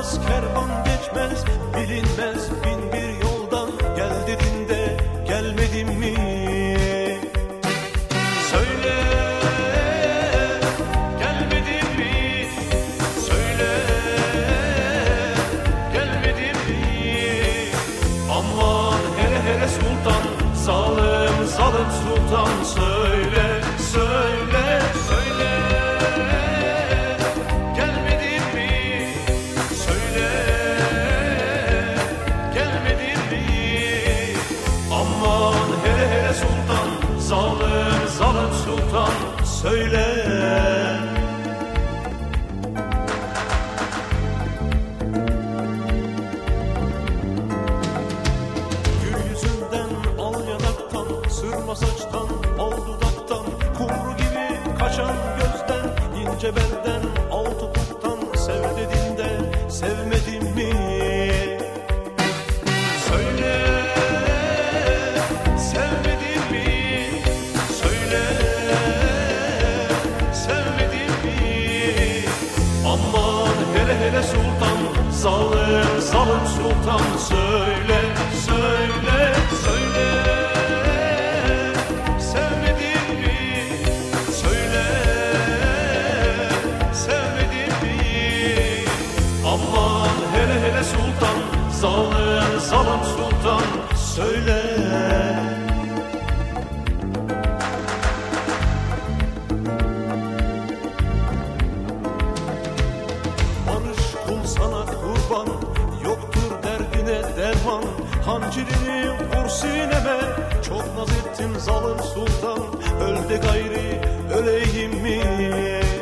uğramaz, kervan geçmez, bilinmez bin bir yoldan. Gel dediğinde gelmedim mi? Söyle, gelmedim mi? Söyle, gelmedim mi? Aman hele hele sultan, zalim zalim sultan. Söyle, söyle, söyle, gelmedin mi? Söyle, gelmedin mi? Aman hele hele sultan, zalim zalim sultan. Söyle. Sırma saçtan, al dudaktan, kumru gibi kaçan gözden, ince belden, al topuktan. Sev dediğinde sevmedim mi? Söyle, sevmedim mi? Söyle, sevmedim mi? Aman hele hele sultan, zalim zalim sultan. Söyle, söyle, söyle. Aman hele hele sultan, zalim zalim sultan. Söyle. Barış kul sana kurban, yoktur derdine derman. Hancirini vur sineme, çok naz ettin zalim sultan. Öl de gayri öleyim mi?